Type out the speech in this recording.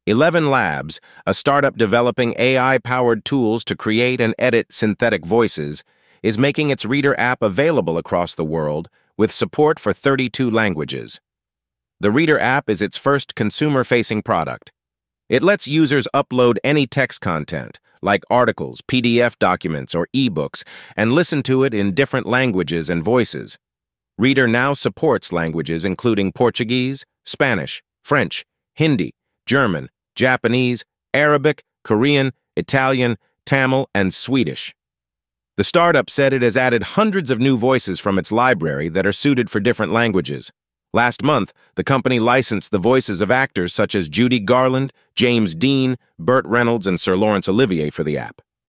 Eleven Labs, a startup developing AI-powered tools to create and edit synthetic voices, is making its Reader app available across the world with support for 32 languages. The Reader app is its first consumer-facing product. It lets users upload any text content, like articles, PDF documents, or ebooks, and listen to it in different languages and voices. Reader now supports languages including Portuguese, Spanish, French, Hindi, German, Japanese, Arabic, Korean, Italian, Tamil, and Swedish. The startup said it has added hundreds of new voices from its library that are suited for different languages. Last month, the company licensed the voices of actors such as Judy Garland, James Dean, Burt Reynolds, and Sir Laurence Olivier for the app.